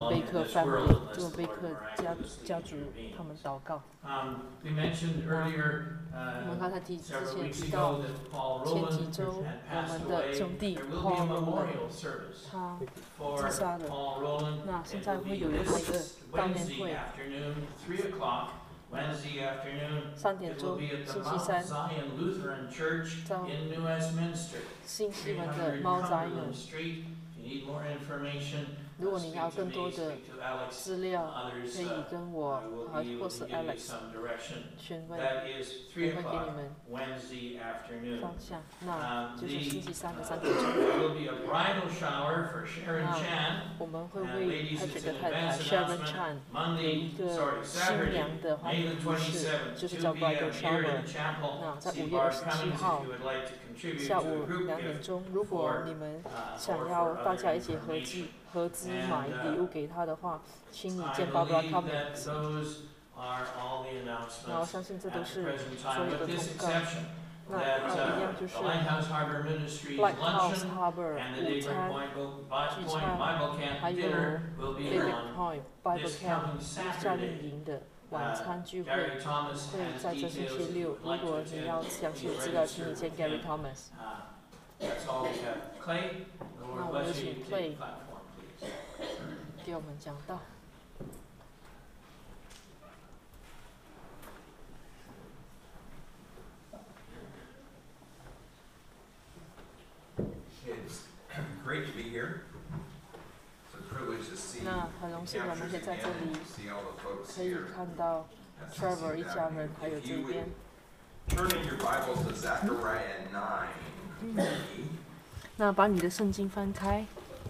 贝克 family 这个贝克家族他们祷告。 We mentioned earlier, 我们刚才之 several 前 weeks 提到 ago that Paul 前 Rowland 几周 had 我 passed 们的 away. 兄弟 There will be a Paul Rowland memorial service 他 for 自杀了。 Paul Rowland. 那现 It 在 will 会 be 有一个 this 悼念 Wednesday 会， afternoon, 3 o'clock. Wednesday afternoon. 3点 It will 钟， be at the 星期 Mount 三， Zion Lutheran Church 在 in New Westminster. 新西门的 300 Mount Cumberland Zion。 Street. If you need more information, 如果你 speak 要 to 更 me, 多的 speak to Alex. 资料， Others, 可以跟我 will 或 be able 是 to give you Alex some direction. 询问， That is 我 3 会给 o'clock 你们 Wednesday afternoon. 方向。那就是星期三的3点 There 钟， will be a bridal shower for Sharon Chan. 我们会 And 为 ladies, 他 it's 这个 an 太太 advance Sharon announcement. Chan 有 Monday, 一个 sorry, 新 Saturday, 娘的欢 May 迎 the 仪式， 27th, 就是 2 叫 bridal p.m. here in shower。 the chapel. 那在 See 5月 Barb 27 Cummings 号 if you would like to contribute 下 to 午 the group 2点 gift 钟，如果 for 你们 or 想 for 要大 other 家一起 information. 合资买礼物给他的话，请你 I 见 Barbara believe that Cummings。 those are all the 然后 announcements 相信这 at 都 the 是 present 所 time, 有 with 的 this 通告。 exception 那 that 一样就是 the Lighthouse Harbor Ministries Lighthouse luncheon Harbor and the 午 Daybreak 餐、 Point 聚餐， Bible Camp 还有 dinner will be David on Point Bible this Camp coming 夏令 Saturday. 营的晚餐聚会 Gary Thomas 会 has 在这星 details 期 if 六。 you'd 如 like to 果你要 attend. 详细的 He's 资料，请你 registered 见 with Gary him. Thomas。 That's all we have. Clay, the 那 Lord 我们 bless 请 you. Take Clay the platform, please. 给我们讲道。 It's great to be here. It's a privilege to see 那很荣幸我们可以 captures 在这 again, 里 see all the folks 可以 here. 看到 That's Trevor 一 nice 家 to have 人 you. 还有 If 这 you 边 would。turn in your Bibles to Zechariah 9. 那把你的圣经翻开，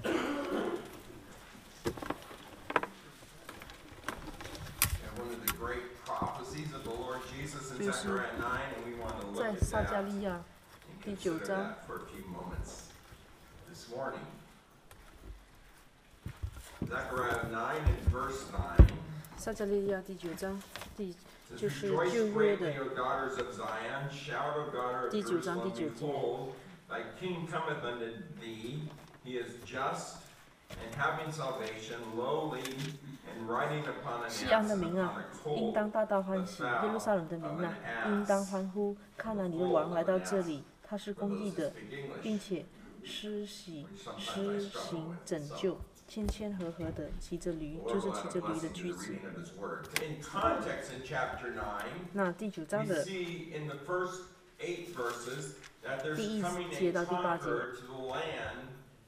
And one of the great prophecies of the Lord Jesus in 就是 Zechariah 9, and we want to look 在 at 撒 that 加利亚 and 第 consider 9章 that for a few moments this morning. Zechariah 9 and verse 9. 撒加利亚第9章第 It 就 says, 是 Rejoice 旧约 greatly, 的 O daughters of Zion, shout, O daughter of 第9章 Jerusalem, 第9节。 behold, thy king cometh unto thee, he is just and having salvation, lowly, and riding upon an 西 ass 安的民 upon 啊 a， 应 colt 当大大欢喜；耶路撒冷的民啊，应当欢呼。看来你的王来到这里，他是 for 公 those 义 who 的， speak English. 并且施行 which sometimes I struggle 拯 with. 救 So,， 谦谦和和的骑着驴， the 就 Lord 是 will 骑 have 着 a 驴的 blessing 驹 to the 子。 reading of his word. In context, in chapter 9, 那第9章 we 的 see in the first 8 verses that there's 第1 coming 节 a 到第8节 conqueror to the land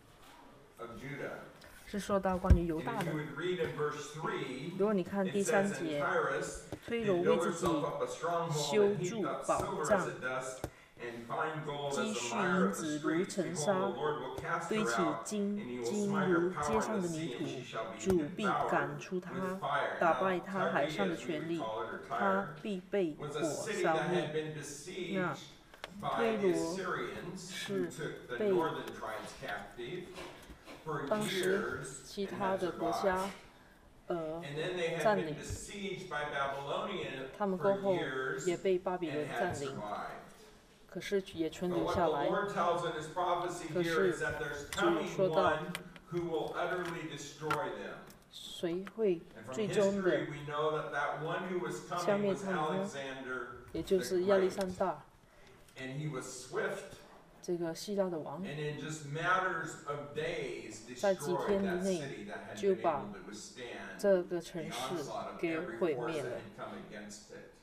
of Judah. 是说到关于犹 And 大 if 的 you。would read in verse 3, 如果你看 it 第 says 3 in 节， Tyrus, 推 they 罗为 built 自己 herself up a stronghold 修 and 筑 heaped up 宝 silver 藏， as it dust, and fine gold 积 as 蓄 the mire 银 of the 子如 streets. 尘 Behold, 沙 the，Lord will cast 堆 her 起 out, 金 and he will 金 smite 如 her 街 power 上 in 的 the 泥 sea, 土 and she shall，be 主必 devoured 赶出 with 他， fire. 打 Now, 败他海上的 Tyre, 权 as we 力， call it, or 他 Tyre, 必被 was 火 a city 烧 that 灭 had。been besieged 那 by 推 the 罗 Assyrians, 是 who took the 被 northern tribes captive for 当时 years 其 and 他 had 的国 survived. 家， And then they had 占 been 领， besieged by Babylonians 他们 for 过后 years 也被巴比 and 伦 had 占领， survived. 可是也存 But 留 what 下 the 来。 Lord tells in his prophecy 可 here 是 is that there's 主 coming 说到 one who will utterly destroy them. 谁会 And from 最终的 history, we know that that one who was 消 coming 灭 was 他们呢？ Alexander 也就是亚历山大， and he was swift 这个希腊的王， and in just matters of days 在几 destroyed 天以 that 内 city that had 就 been 把 able to withstand 这个 the 城市 onslaught of 给 every 毁 force 灭 that 了。 had come against it.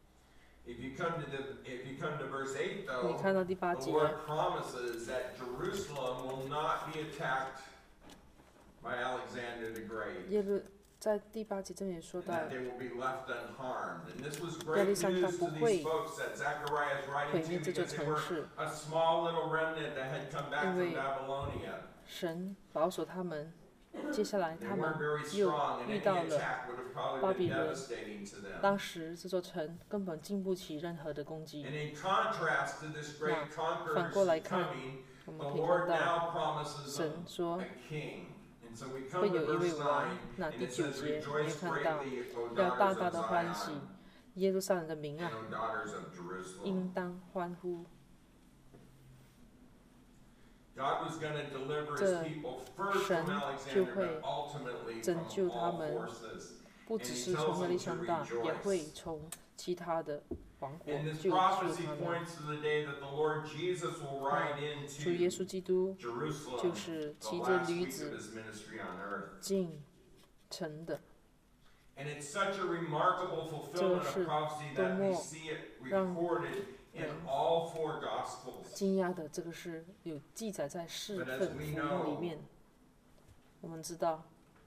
If you come to verse 8, 你 though, 看到第8 the 节， Lord promises that Jerusalem will not be attacked by Alexander the Great, 耶路在第8节这里也说 and 到， that they will be left unharmed. And this was 亚历 great 山大 news 不 to 会 these folks that Zechariah is 毁 writing 灭 to 这座 because they 城 were 市， a small little remnant that had come back 因 from 为 Babylonia. 神保守他们。接下来 They 他们 weren't very 又 strong, and 遇 any 到了 attack would have probably been 巴比伦， devastating to them. 当时这座城根本经不起任何的攻击。 And in contrast to this great 反过来 conqueror's 看， coming, 我 the 们可以 Lord 看到 now promises 神 them 说 a king. And so we 会 come to 有一位 verse 王 9,。 那 and 第 it 9 says, 节你会 Rejoice 看到， greatly, O 要大 daughters 大 of 的欢喜， Zion, 耶路撒冷的民啊， and O daughters of Jerusalem. 应当欢呼。 God was going to deliver his 这 people first 神 from 就 Alexander, 会 but ultimately 拯 from 救他 all 们， forces. 不只是从亚历山大，也会从其他的王国 And this 救 prophecy 他们。 points to the day that the Lord Jesus will ride 主耶 into 稣基督 Jerusalem, 就是 the 骑着 last 驴 week of 子 his ministry on earth. 进城的， And it's such a remarkable fulfillment of prophecy that we see it recorded in all four Gospels. 惊讶的这个是有记载在4份福音里面。我们知道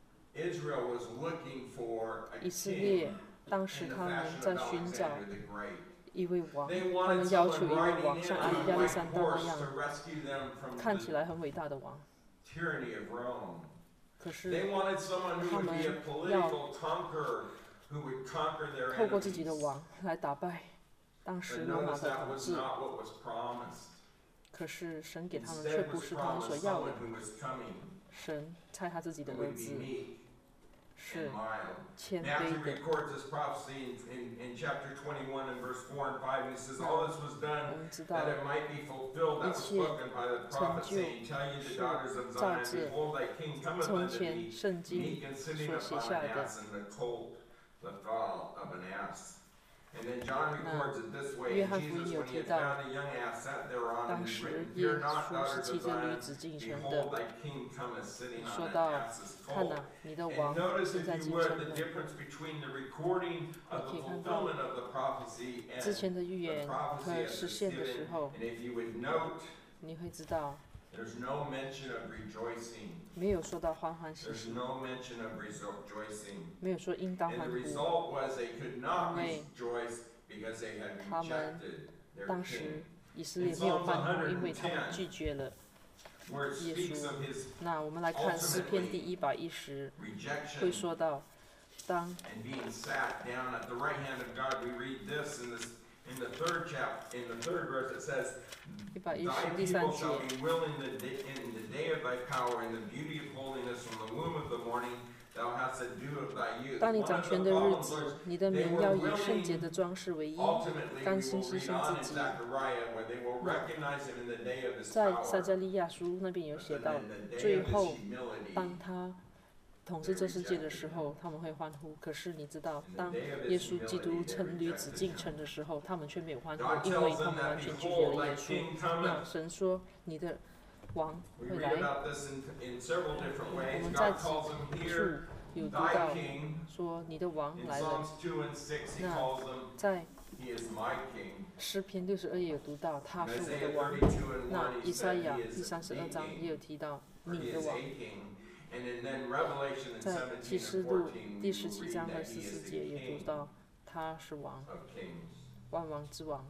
Israel was looking for a 以色 king 列当时 in the 他们 fashion 在 of 寻找 Alexander the Great. 一位王， They 他 wanted 们要求 someone 一位 riding 王 in 像 on a 亚历 white 山大那 horse 样， to rescue them from 看起 the 来很伟大的王。 tyranny of Rome. 可 They 是 wanted someone who 他 would 们 be a political conqueror, who would conquer their 透过自己的 enemies. 王来打败当 But 时罗马 notice 的 that 统 was 治。 not what was promised. 可是神给他们却 Instead 不 was 是他们所 promised 要的 someone。who was coming, 神差他自己的 who 儿 would 子 be meek 是 and mild. 谦 Matthew 卑的。 records this prophecy in chapter 21 and verse 4 and 5, and he says, all this was 我 done 们知道 that it might be fulfilled that was spoken by the prophet, saying, Tell ye the daughters of Zion, behold, thy king cometh 从 unto 前 thee, 圣经 meek and sitting 所写 upon 下 an 的。 ass, and the colt the fall of an ass. And then John records it this way, 约 and 翰福音 Jesus, 有 when he 提 had 到， found a young ass, sat thereon, 当 and is 时 written, 耶 Fear not, 稣是 daughters 骑 of 着驴 Zion, 子进城 behold, 的， thy king cometh sitting 说 on 到 an ass's 看 colt. 哪，你的 And 王 notice, 正 if 在 you 进 would, 城 the 的。 difference between the recording of the 你可以看到 fulfillment of the prophecy 之 and 前的预 the 言 prophecy 和 as 实 it's 现的 given. 时候， And if you would note, 你会知道 there's no mention of rejoicing. 没有说到欢欢喜 There's 喜， no mention of rejoicing. 没有说应当 And 欢 the 呼。 result was they could not 因为 rejoice because they had 他们 rejected their 当 king. 时以色列没有欢呼，因为他们拒绝了 Where it 耶 speaks 稣 of his 那我们来看诗篇第110，会 rejection 说到，当 and being sat down at the right hand of God. We read this in the third chapter, in the third verse. It says, 110 Thy 第 people 3 shall 节， be willing in the day of thy power, in the beauty of holiness, from the womb of the morning. Thou hast the dew of thy youth. 当你 One 掌 of 权 the 的日 problems 子 was,， 你的名要以圣洁的装饰为衣， ultimately, we 甘 will 心牺 read 牲 on 自 in 己。 Zechariah where they will recognize him in the day of his 在撒 power. 迦利亚书那边有写 But 到 in，the day 最 of his 后 humility, 当他统治这世界的时候，他们会欢呼。可是你知道， in 当 the day of 耶 his 稣基督 humility, they 乘驴子 rejected 进 him. 城的时候，他们却没有欢 God 呼，因为 tells 他 them 们完 that, 全拒绝 behold, 了 thy 耶稣。 king 那 cometh. 神说，你的王 We 会 read 来。 about this in several different 我 ways. 们在 God calls him 处 here 有读 thy 到 king. 说，你的王 In 来了。 Psalms 2 and 6, he 那 calls him, 在 he is my king. 诗篇62页有读到，他 In 是我 Isaiah 的王。 32 and 那 1, 以 he 赛 said 亚 he 第 is a 32章也 king. 有提到 Or 你 he 的 is 王。 a king. And then Revelation in 在 17 启示 and 录 14, we 第 will 17 read 章和 that he 14 is 节 the 也读 king 到，他是王， of kings. 万王之王。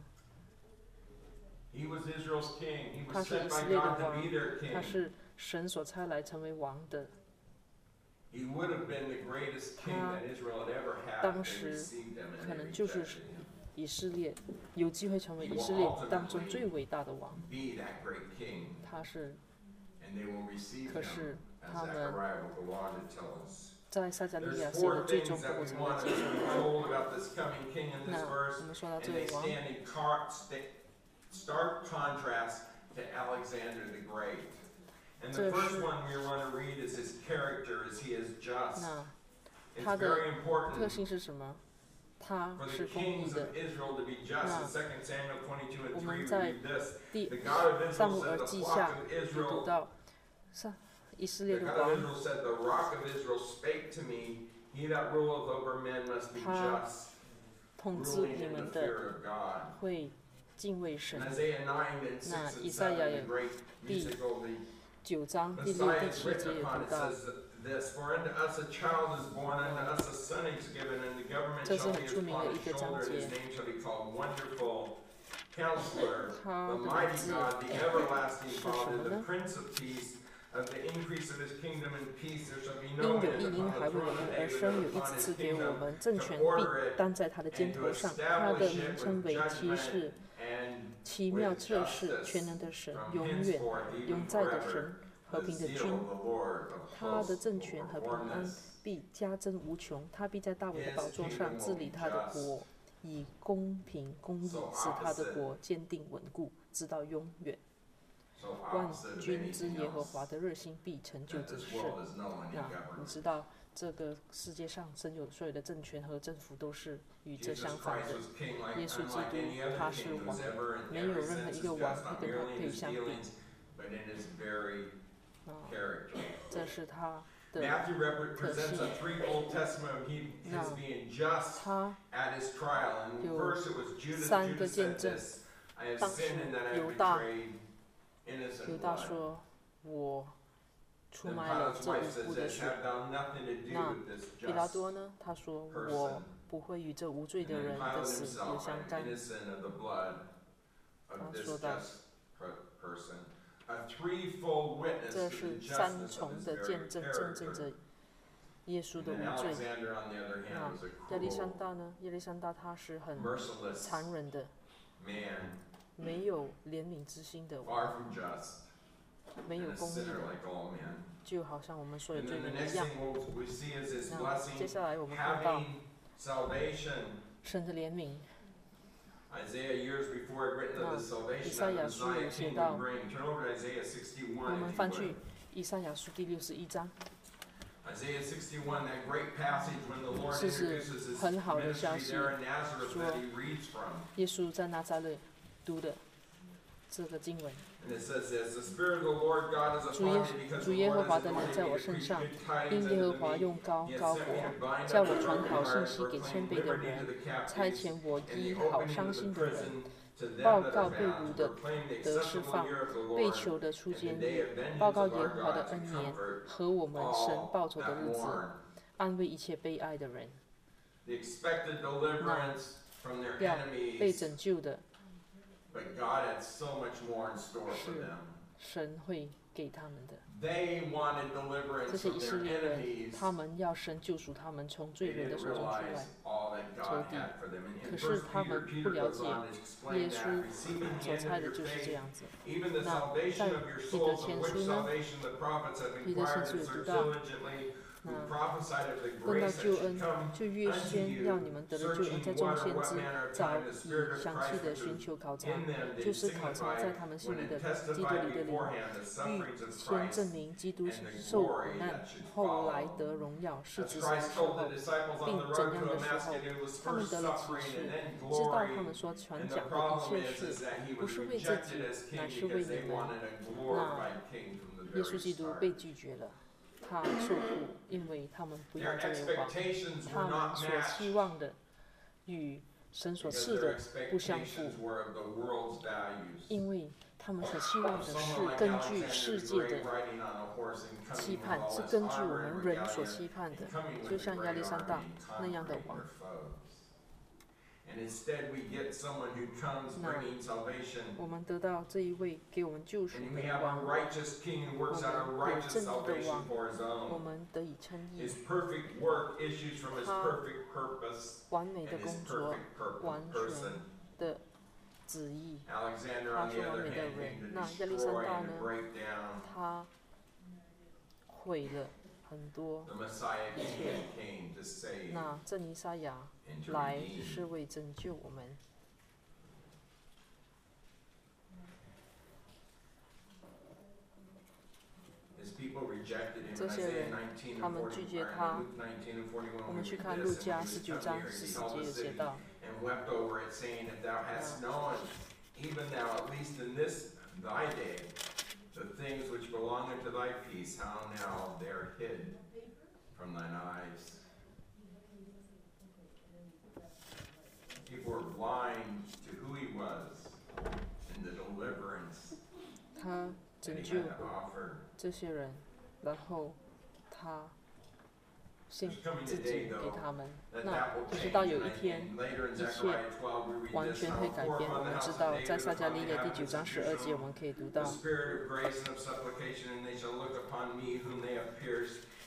He was Israel's king. He 他 was 是以 set 色 by 列的 God to 王 be their， 他 king. 是神所差来成为王的。 He would have been the greatest king 他 that Israel had ever had. 当 They 时 received him and 可 they 能就是 rejected him. 以色列有机会成为以色列当中最伟大的王， Be that great king, 他是。 and they will receive 可 him, 是 as 他们 Zechariah will go on to tell us. 在撒迦利 There's 亚写 four 的最 things 终 that 过 we 程的 want 结 to 束。 be told about this coming king in 那 this 我 verse, 们说到 and 这位 they 王， stand in stark contrast to Alexander the Great. And the 这 first 是 one we want to read is his character, as he is just. 那 It's 他的 very 特 important 性是什么？他 for 是 the 公义 kings 的 of。Israel to be just. In 2 Samuel 22 and 我 3, 们 we 在 read this. 第 The God of 撒 Israel 母 said, 耳 the 记 flock 下 of 有读 Israel, 到，以色列 the 的 God of 王， Israel said, the rock of Israel spake to me, he that ruleth over men must be 他 just, 统治 ruling 你 in the 们的 fear of God. 会敬畏神 In。Isaiah 9 and 6 那 and 以赛亚 7, 也 the great 第 musical, the 9章第6、 Messiah 第 is 7 written 节也 upon. 读 It 到， says this, for unto us a child is born, unto us a son is given, and the government 这是 shall 很 be 出名的 upon 一 his 个章 shoulder, and 节 his。name shall be called Wonderful, Counselor, 他 the 的名 mighty 字 God, the everlasting 是什 Father, 么 the 呢？ Prince of Peace. Of the increase of his kingdom and peace, there shall be 因 no 有 end 一因 upon 还 the 为我 throne 们 of 而 David 生，有 and 一 upon 子 his 赐给我 kingdom 们，政权 to order 必 it 担在他的 and 肩 to 头上。他的 establish 名 it 称 with 为奇 judgment 事、 and 奇妙 with 测试、 justice 全能的神， from 永远 henceforth 永 even 在的 forever. 神，和 The 平的 zeal 君。 of the Lord of 他的 hosts 政 will 权和平 perform 安 this. 必加增无穷，他必在大卫的 His 宝座 kingdom 上 will 治理 be 他的 just. 国，以公平公义 So 使他的 opposite. 国坚定稳固，直到永远。 so 万 opposite of 军之 anything 耶和华 else 的热心必成就 that 这 this 事。 world is knowing and 那你 governing. 知道，这个世界上所有的政权和政府都是与这 Jesus 相反 Christ 的。 was king like 耶稣基 unlike any 督，他 other 是 king who's 王， ever in 没有 every 任何 sense 一 is 个王 just, 会 not 跟他 merely in 可以 his 相比。 dealings, but in his very 啊， character. 这是他的 Matthew represents a 特性。 threefold testimony of his 那 being just 他 at his trial. And 有 first it was Judas. 三个 Judas 见 said 证。 this: I have 当时 sinned in that I 犹 have 大 betrayed innocent 犹大 blood. 说：“我出 Then 卖了 Pilate's 这 wife 无 says 辜的 this: 血。 Have thou nothing to do 那 with this 比拉 just 多呢？他说： person. 我不会与这无罪 And 的 then 人的 Pilate 死有 himself, 相 I'm 干。 innocent of the blood of 他 this 说到 just person. A threefold witness 这 to 是 the 三 justice of 重 his 的 very 见证，见证 character. 着耶稣 And 的 then 无罪。 Alexander, on the other hand, 那 was a 亚历山 cruel, 大呢？亚历山大他是很 merciless 残忍的， man, 没有怜悯之心的， far from just, 没 and 有 a 公义 sinner 的， like all men. 就好像我们所有 And 罪 then the 人 next 一样。 thing we see is his 那接 blessing, 下来我们看到 having salvation. 神的怜悯。 Isaiah, years before had written of this 以 salvation 赛 that 亚 the 书有 Messiah 写 king 到 would bring. Turn over to Isaiah 61, 我们 if 翻 you 去 would. 以赛亚书第61章， Isaiah 61, that great passage when the Lord 这是 introduces his 很好的消 ministry 息， there in Nazareth 说 that he reads from. 耶稣在拿撒勒读的这个经文。 And it says this: The Spirit of the Lord God is 主 upon 耶 me because 主 the 耶和 Lord 华 has 的灵 anointed 在 me 我 to 身 preach 上， good 因 tidings 耶和 unto 华 the 用 meek. 高 He has 高 sent me 我， to bind 叫 up 我 the 传好信 brokenhearted, 息给 proclaim 谦卑的 liberty 人， to the 差 captives, 遣我 and 医 the 好 opening 伤 of the 心的人， prison to them 报 that 告 are 被 bound, 掳 to 的 proclaim the 得释 acceptable 放， year of the 被 Lord, 囚的出 and the 监 day 狱， of vengeance 报告 of 耶 our 和华的 God, 恩 to 年 comfort 和我们神 all 报仇的 that 日子， mourn. 安慰一切悲哀的人。 The expected deliverance from their 要被 enemies, 拯救的， but God had so much more in store for 是 them. 神会给他们的。 They wanted 这 deliverance 些 from 以色 their 列人， enemies. 他们要神救赎他们从 They 罪人的 didn't 手中出 realize 来。 all that God 仇敌。 had for them. And in 可是 1 他 Peter, 们 Peter 不了 goes 解 on to explain 耶 that 稣 receiving the 所 end 差 of 的 your 就是这 faith, 样子。 even the 那 salvation 在 of your 彼得 souls, of 前 which 书呢， salvation the prophets have 彼得 inquired 前书 and 有读 searched 到， diligently, who 那 prophesied of the 论到 grace that 救 should 恩， come 就越 unto 先让你 you, 们得了救恩， searching 在众 what 先 or what 知 manner of 早 time the 已 Spirit of 详细 Christ 的 which 寻 was 求考察， in them 就 did 是考察 signify 在他们心 when 里 it 的基督 testified 里的灵， beforehand the 预 sufferings of 先证 Christ 明基督 and the 受苦 glory 难 that should 后来 follow. 得荣耀，是 As 指什么 Christ 时 told 候 the？disciples on the 并 road 怎样 to 的时候， Damascus, it was 他们 first 得了启 suffering 示， and then 知道 glory. 他们所传 And the 讲的一 problem 切 is 事， that he 不 was 是为自 rejected 己 as，king 乃是为 because 你 they 们。 wanted a glorified king from the 耶稣 very 基督 start. 被拒绝了，他受苦，因为他们不 Their 要这位王， expectations 他 were 们 not 所 matched 期望的与神所 because 赐 their 的不相符， expectations were of the world's values. 因为他们所期望的 Someone 是 like 根据 Alexander 世 the 界 Great 的 riding on a horse and 期 coming with 盼， all 是 his 根据我 armor and 们人所 regalia 期盼的 and，coming 就 with a 像亚 great 历山 army 大 and 那样的 conquering 王。 their foes. And instead we get someone who comes 那 bringing salvation. 我们得到这一位给我们救赎 And we 的 have a 王， righteous king who works out a 我们有 righteous 正义的 salvation 王， for his 我 own. 们得以称义 His，perfect work issues from his 他 perfect purpose 完美的 and 工 his 作 perfect 完全 person. 的旨意， Alexander, 他 on 是 the 完 other 美的 hand, 人 came。 那 to 亚历山 destroy 大 and 呢 to break down 他毁了很多。 the Messiah 一切。 king came to save 那这尼撒亚 and to 来 redeem. 是为拯救我们。 His people rejected him. 这些 Isaiah 人 19 他 and 们 41, 拒绝 or 他。 Luke 19 and 41, 我 we 们去 read 看 this, 路 and 加 when he 19 was 章 come near, he 14 beheld 节 the 有写 city 到， and wept over it, saying, If thou hadst known, even thou, at least in this thy day, the things which belong unto thy peace, how now they are hid from thine eyes. People were blind to who he was and the deliverance 他 that 拯 he 救 had to offer. 这些人，然后他献 There's coming 自 a 己 day, 给 though, 他们。 that 那 that will 不知 change. 道有 And 一天 later in 一切 Zechariah 12, we read 完 this, 全 how 会改 forth 变。 on 我 the 们 house 知 of 道，在 David 撒 upon 迦 the 利亚第9 inhabitants 章 of 12节，我 Jerusalem 们可以读 the 到， spirit of grace and of supplication, and they shall look upon me whom they have pierced,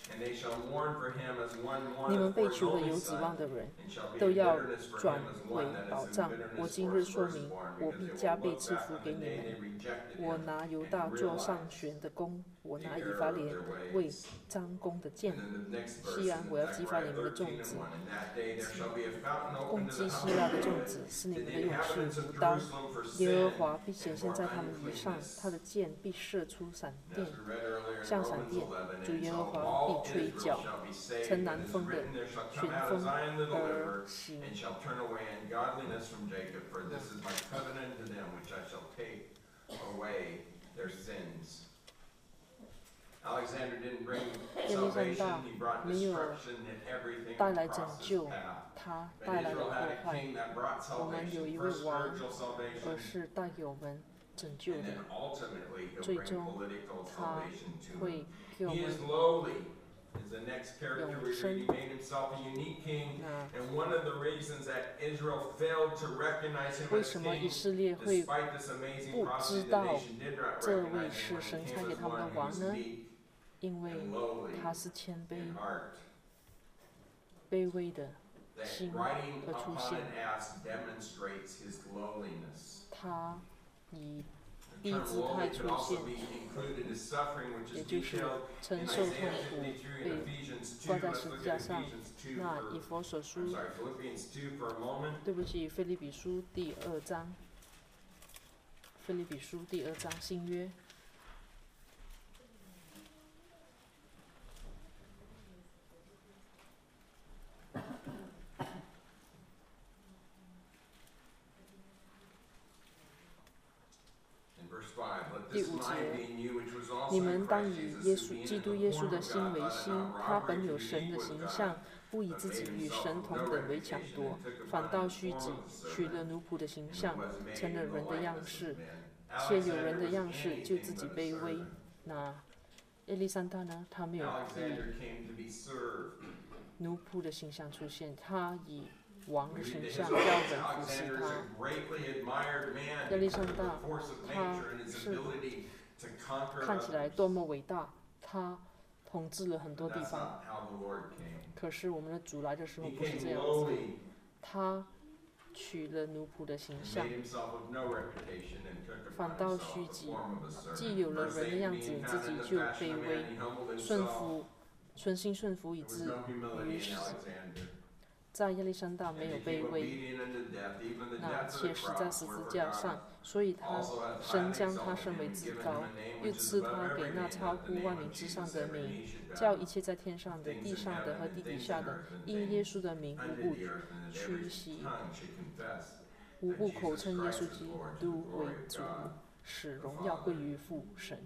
And they shall mourn for him as one 你们 mourneth 被 for his 取回 only 有指 son, 望的人， and shall be 都 a 要 bitterness for 转 him as 回 one that 保 is in 障。我 bitterness 今 for 日 his 说明， firstborn, 我 because 必 they 加 will 倍 look 赐 back 福 on 给 the 你 day 们。 they rejected 我 him 拿犹 and 大做上 realized 弦的弓，我 the 拿以 error 法 of 莲 their 为 ways. 张弓的 And 箭。 then the next verse 既然 in 我要激发 Zechariah 你们的种 13 and 子， 1, in that day there shall be a fountain 攻 open to 击 the 希 house 腊 of 的种 David, 子，使你 to 们 the 的勇士 inhabitants 如 of 刀。 Jerusalem for 耶和 sin 华必显 and 现 for 在他们以上， uncleanness. 他的箭必射出闪 And 电 as，we read earlier in 像闪 Romans 电。 11, 主 and 耶 so 和华 all 必吹 Israel 角， shall be saved, 乘 and 南 it is 风的 written, there shall 旋 come out of 风 Zion the 而 deliverer, 行。 and shall turn away ungodliness from Jacob, for this is my covenant to them, which I shall take away their sins. Alexander didn't bring 亚历山 salvation, 大 he brought 没有 destruction and everything 带来拯 across his 救， path. 他 But 带来了 Israel 祸 had a 害， king that brought 我们有 salvation, 一位 first 王， spiritual 而 salvation, 是带给我们拯救 and 的， then ultimately he'll 最 bring 终 political 他 salvation to 会 them. 给我 He 们 is lowly, is the next character we read. 永生。 He made himself a unique king, 那 and one of the reasons that Israel failed to recognize him 为 as 什么 king, 以色列会 despite this amazing 不 prophecy, 知 the 道 nation did not 这位 recognize 是 him when 神 he 差 came 给 as 他们 one 的 who 王 was 呢？ meek 因为 and lowly 他是谦卑 in heart. 卑微的， That 心 riding 而出 upon 现。 an ass demonstrates his lowliness. 他以 The 低 term 姿态 lowly could 出 also 现， be included as suffering, which 也 is 就是 detailed 承 in 受痛 Isaiah 苦 53 and 被 Ephesians 2. 挂在 Let's 十 look 字架 at 上。 Ephesians 2 那 for, 以佛所 I'm 书， sorry, Philippians 2 for a moment. 对不起，腓立比书第2章，腓立比书第2章新约。 In verse 5, let 第 this 5 mind 节 be in you, which was also 你 in 们当 Christ 以 Jesus, 耶 who 稣 being 基 in 督 the 耶稣 form 的 of 心 God, 为 thought it 心， not 他 robbery 本 to 有 be 神的 equal with 形 God, 象，不以 but 自己 made 与 himself 神 of 同 no 等为强 reputation, 夺， and took 反 upon 倒 the 虚 form 己， of a 取 servant, 了奴仆的形 and 象， was made 成了 in the 人的样 likeness 式 of men. 且有人 Alexander 的 was 样式，就 anything 自己 but a 卑微 servant. 那亚历山大呢？他没有以 Alexander came to be served. 奴仆的形象出现，他以王 We 的 read 形 the 象 history 要 of 人服侍 Alexander is 他。 a greatly admired man 亚历 because 山 of the 大 force of 他 nature and his 是 ability to conquer 看起来 others. 多么伟大，他统治了很多 But 地 that's 方。 not how the Lord came. 可是我们的主来的时候 He 不是 came 这样子， lowly 他取了奴仆的形 and 象， made himself of no reputation and took upon 反倒 himself 虚 the 己， form of a servant. 既有了 Verse 人的 8, 样 being 子， found 自 in 己 the 就 fashion 卑 of man, 微， he humbled 顺 himself. 服，存心顺服以 There was 致 no humility 于 in 死。 Alexander. 在亚历山大 And 没有 he 卑 became 微， obedient unto death, even the 那 death of 且 the 死在 cross 十 were 字架 forgotten. 上，所以他 Also hath 神 highly 将他 exalted 升 him 为 and 至 given 高 him a name 又 which is 赐 above 他给 every 那 name, 超 that the 乎 name 万 of 民之 Jesus 上的 every 名， knee should 叫 bow, 一切在天上的、 things 地 in 上的 heaven 和 and 地底 things 下 in 的， earth and 因耶 things 稣的名 under 无不 the earth, and that 屈 every 膝， tongue should confess 无 that 不口 Jesus 称耶 Christ 稣 is 基 Lord to the 督为 glory of 主， God. 使荣耀归于父神。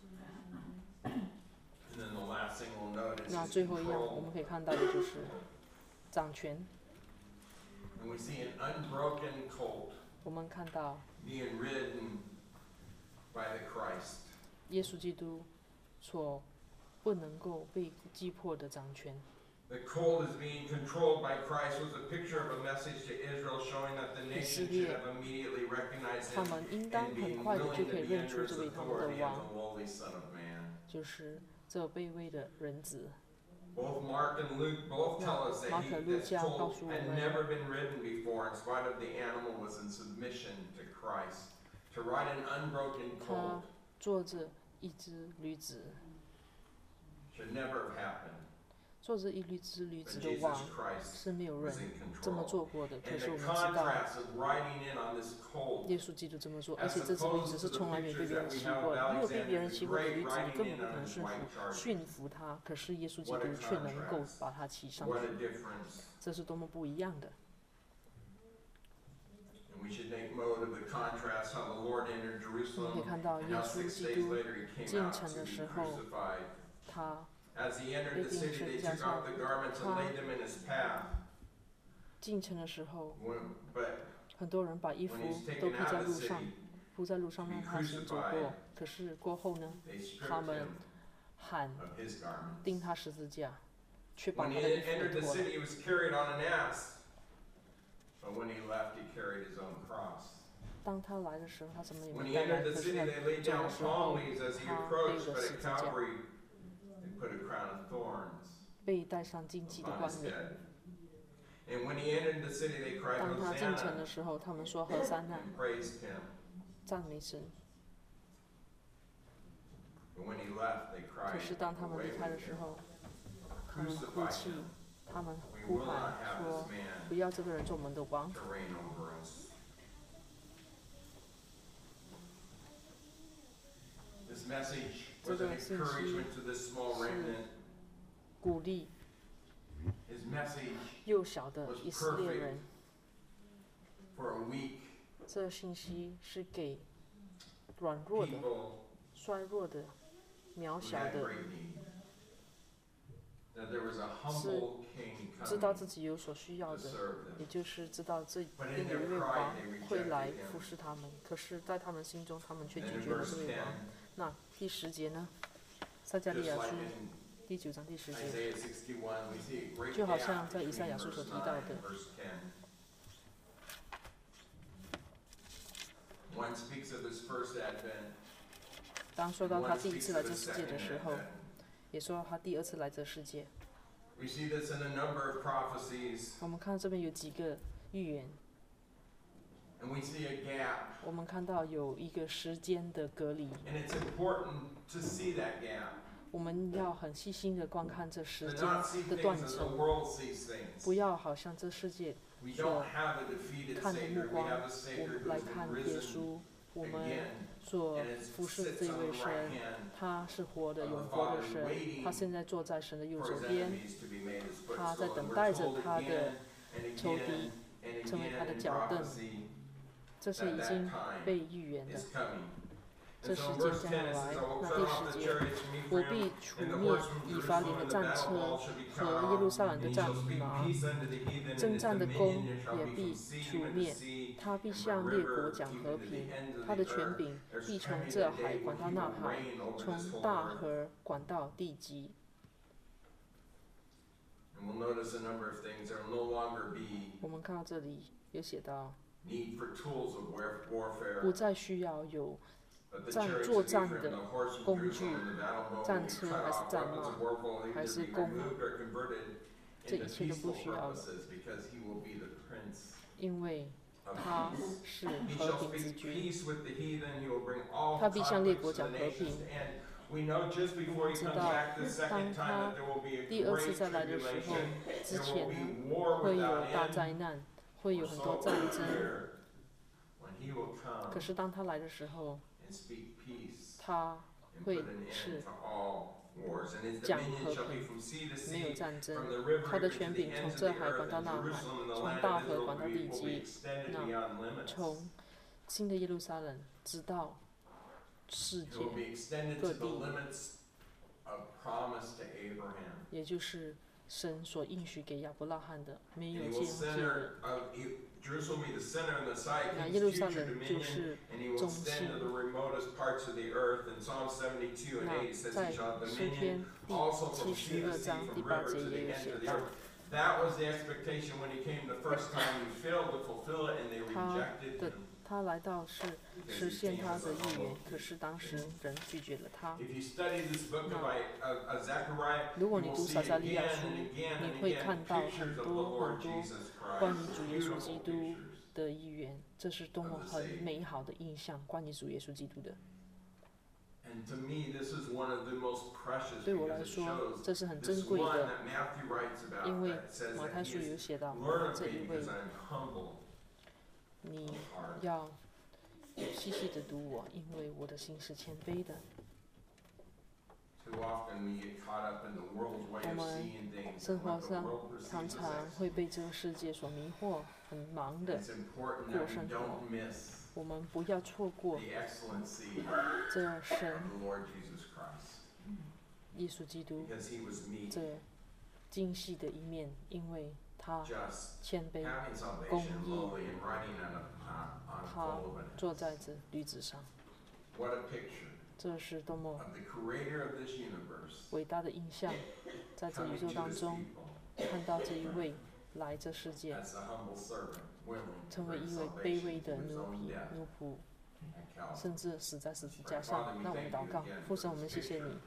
And then the last thing we'll note is 那 his 最后一样，我 control. 们可以看到的就是掌权。 And we see an unbroken colt 我们看到 being ridden by the Christ. 耶稣基督所不能够被击破的掌权。 The colt is being controlled by Christ was a picture of a message to Israel showing that the nation should have immediately recognized 他 him 们应当 and 很 being 快的 willing 就 to 可以 be 认 under 出 his 这位他们的 authority 王， of the lowly Son of Man. 就是这卑微的人子。 Both Mark and Luke both tell us that this colt had never been ridden before, in spite of the animal was in submission to Christ. To ride an unbroken 他 colt 坐着一只驴子， should never have happened. 坐着一只驴 But 子的王 Jesus Christ 是没有 was 人 in 这么 control. 做过的。可 And 是 the 我们知道， contrast of riding in on this colt 耶稣基督这么做，而 as 且这只驴 opposed 子 to 是 the 从来没有被 pictures 别人 that we 骑 have 过 of 的。没有被别 Alexander 人 the 骑过的 Great 驴子，你 riding 根本 in 不可 on 能 his 驯 white 服 charger. 驯服它。可是耶稣基 What 督 a 却能够 contrast. 把它骑上 What 去， a difference. 这是多么不一样的。 And we should make note of the contrast how the Lord entered 我们可以 Jerusalem 看到 and 耶 how 稣 6 基 days 督 later he came 进 out 城 to 的 be 时候， crucified. 他 As he entered 被 the 钉 city, 十字 they 架 took 上， off the garments and 他 laid them in his path. 进城的时候， But 很多人把衣服 when he's 都 taken 铺在 out of 路 the 上 city,， 铺在路上让他行走过。可是过后呢， they 他 stripped 们 him 喊 of his garments. 钉他十字架，却把 When 他 he 的衣服 entered 给 the 脱了。 city, he was carried on an ass. But when he left, he carried his own cross. 当他来的时候，他什么也 When 没 he 带来。 entered the 可是 city, 呢， they laid 走 down 的时 palm 候， leaves as he 他背 approached, 了 but 十 at 字架。 Calvary, they put a crown of thorns. 被戴上荆棘的 upon 冠 his 冕。 head. And when he entered the city, they cried, 当他进城 Hosanna, 的时候，他们说和散那， and praised him. 赞美神。 But when he left, they 可 cried, 是当他们 Away 离开的 with 时 him. 候，他们哭 Crucify 泣 him. 他们 We 呼 will 喊 not have 说 this：“ man 不要这个人做我们的王。 to reign over us." This message was an encouragement to this small remnant. ” 鼓励 His message 幼小的以色列人。 for a weak 这信息是给软弱的、 people 衰弱的、渺 who 小 had 的， great need. That there was a humble king 知道 coming 自己有所需要 to 的， serve 也 them. 就是知道这 But 那 in 个 their 月 pride, 王 they 会来 rejected 服 him. 侍他们。可是，在他们心中，他们却 And 拒 in 绝了 verse 这位 10, 王。那第10节呢？撒迦利 just 亚 like 书 in 第9章第10节， Isaiah 61, we see a great 就好 gap 像在以 between 赛亚书 verse 所提 9 到 and 的。 verse 10. One speaks of his first advent. 当说到他 One 第一次 speaks 来 of 这 his 世界的 second 时候， advent. 也说到他第2次来这世界。 We see this in a number of prophecies, 我们看到这边有几个预言， and we see a gap. 我们看到有一个时间的隔离， And it's important to see that gap. 我们要很细心的观看这时 To 间 not see 的断 things as the 层， world sees things. 不要好像这世界 We don't have a defeated 看的目 Savior. We 光， have a 我 Savior 们 who 来 has 看 been 耶 risen 稣，我们 again. 所 And 服侍的 sits 这一 on 位 the 神 right，hand 他是活的、 of the 永活的 Father, 神， waiting 他现在坐在神的右 for 手 his 边， enemies to be made his 他在 footstool. 等 And 待 we're 着 told 他 again 的 and 仇敌 again and 成为他 again 的 in 脚凳， prophecy 这些 that 已 that 经 time 被预言的。 is coming. 这 And 时 so in 间 verse 将 10 it 要来， says, I will 那 cut 第 off 10 the 节， chariots from 我 Ephraim 必除 and the 灭 horse from 以法莲 Jerusalem, 的 and the 战 battle 车 wall shall be 和 cut 耶路 off, 撒冷的 and he 战 shall speak 马， peace unto the heathen, and 征 his 战的 dominion 弓 shall 也 be 必 from sea 除 unto 灭， sea, 他必 and from 向列国 river 讲 even 和 to the 平， ends of 他的 the 权 earth. 柄 There's 必从 coming 这 a 海 day 管 when 到 he 那 will 海， reign over 从 this whole 大 earth. 河管到地极。 And we'll notice a number of things. There will no longer be 我们看到这里有写到， need for tools of 不 warfare, 再需要有 but the 战 chariots 作 of 战 Ephraim, 的 the horse of 工具， Jerusalem, and the battle bow will 战 be 车 cut 还是 off, 战 weapons 马 of war will 还 either 是 be 弓马， removed or converted 这 into 一切都不 peaceful 需要的， purposes, because he will be the prince 因为 of 他 peace. 是 He 和 shall 平之 speak 君。 peace with the heathen. He will bring all 他必向列 conflicts 国 to 讲 the 和 nations 平。 to end. We know just before he 知 comes 道 back the second 当 time 他 that there will be a 第2次 great 再来的时候， tribulation. 之 There will 前 be 呢 war 会有 without 大 end. 灾难，会有 We're 很 so 多战争。 clear when he will come 可是当他来的时候， and speak peace 他 and 会 put an 是 end to all wars. And his 讲 dominion 和 shall be 平， from sea to 没有 sea, 战争 from。the river 他的 even to 权 the 柄从 ends of 这 the 海管 earth, 到 and 那海， Jerusalem and the 从 land 大 of 河 Israel 管到 will 地 be 极， extended 那 beyond limits. 从新的耶路撒冷直到世 It 界 will be extended 各 to the 地， limits of promise to Abraham. 也就是神所应许给亚伯拉罕的，没 And 有 he 界 will 限。 center Jerusalem will be the center and the side of 那 his 耶路撒 future 冷就 dominion, 是 and he will 中 extend 心 to。the remotest parts of the earth. In Psalm 72 and 那 8 it says 在 he shall have 诗 dominion 篇第 also from sea to 72 sea, 章 from 第8 river 节 to 也 the 有 end 写 of the 到， earth. That was the expectation when he came the first time. He failed to fulfill it, and they 他 rejected 的 him 他来到是 because 实 he 现 came 他 as 的 a 预言， humble 可是当时人拒绝了他。 If you study this book of Zechariah, 如 you 果你 will 读 see 撒迦利 again 亚书， and again 你 and 会 again 看到 pictures 很 of the 多 Lord 很多 Jesus 关于 Christ. 主耶稣 Beautiful 基督 pictures. 的预言，这是多么很美好的印象，关于主耶稣基督的。 And to me, this is one of the most precious 对我来 because it 说， shows 这是很 this 珍贵 one 的， that Matthew writes about 因为 that says 马 that 太 he 书有 is 写到 learn of 这 me 一位 because，I'm humble 你 of heart. 要细细的读我，因为我的心是谦卑的。 Too often we get caught up in the world's way 我 of 们 seeing things 生 and 活 what the 上 world 常 perceives as 常会被这个世界所迷惑，很忙的。 It's important 过 that we 生活。 don't miss 我们不要错过 the excellency 这神 of the Lord Jesus Christ 耶稣基督 because he was meek, 这精细的一面，因为他 just, 谦卑， having salvation, 公义。 lowly, and riding on a 他 foal of an 坐在这驴子上。 What a picture 这是多么 of the creator of this universe 伟大的印象，在这宇 coming 宙 to 当 his 中 people 看到这一位来这世界， as a humble servant, willing to 成为 bring 一位卑 salvation 微 to 的 his 奴 own 仆 death 奴仆， at Calvary. 甚至死在十字架上。让我们祷告，父神，我们谢谢你，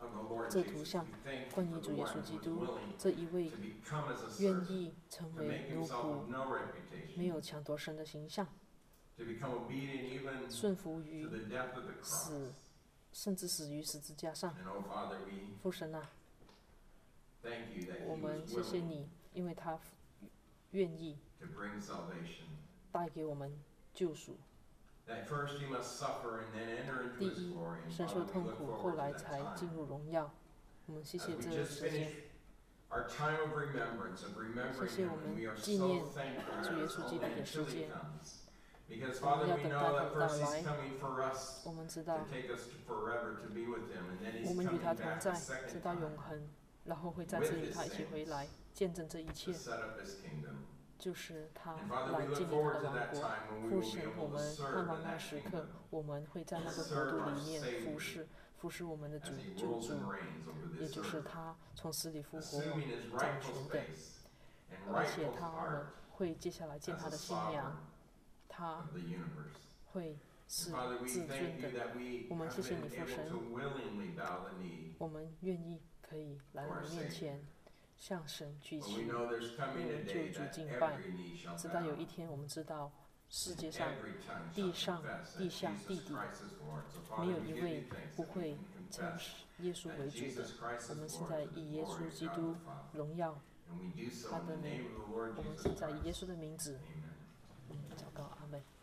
of the Lord 这 Jesus. 图像 We thank 关 you 于 for 主 the 耶 one 稣 who 基 is 督 willing 这一位 to become as a 愿 servant, 意成 to 为 make 奴 himself 仆， of no 没 reputation, 有抢夺神的形象， to become obedient even 顺服 to 于 the death of the 死 cross. 甚至死于十字架上。 And oh Father, we 父神啊， thank you that 我 he 们 was 谢谢 willing 你，因为他愿意 to bring salvation. 带给我们救赎。 That first he must suffer and then enter into 第 his 一， glory. And 深 Father, 受 we 痛 look 苦， forward 后 to 来 that 才 time. 进入荣耀。我们谢 As 谢 we 这个 just 时间 finished。our time of remembrance, of remembering 谢谢 him, 我 and 们 we are 纪 so 念 thankful 主 that 耶 it's 稣基督 only 的 until 时 he 间。 comes. Because 我们 Father, 要 we 等待 know 他 that 的到 first 来 he's。coming for us 我们知 to 道， take us to forever to be with him, and then he's 我们与 coming 他同 back 在 a，second 直到 time 永恒，然后会再次与他一起回来，见证这一 to 切， set up his kingdom. 就是他 And Father, 来 we 建 look 立他 forward 的 to 王 that 国。 time when we 父 will be 神，我 able to 们 serve 盼 in 望那 that 时 kingdom 刻，我们会在那个国度里面服侍我们的 as 主 he 救 rules 主， and reigns over 也 this 就是 earth, 他从死里复活 assuming his 掌 rightful 权的， space and 而且 rightful 他们 heart 会接下来见 as 他 a 的新 sovereign 娘，他 of the universe. 会 And 是 Father, we 至 thank 尊 you 的。 that we 我们 have 谢谢 been 你父 able 神， to willingly bow the knee 我们愿意可以来你面前，向神举 when we 起， know there's coming a 为 day 救主 that 敬拜， every knee shall 直到有 bow, 一天我们知道世界 and 上 every tongue 地 shall 上 confess 地 that 下地 Jesus 底 Christ is Lord. So 没 Father, 有 we 一 give 位 you thanks 不 that we 会 can 称 confess 耶稣为 that 主的。 Jesus Christ 我们 is 现 Lord 在 to the 以耶 glory 稣 of 基 God 督 the Father. 荣耀 And we do so 他 in 的 the 名 name of the Lord 我们 Jesus 现在以耶 Christ. 稣的名字， Amen. 祷告，阿门。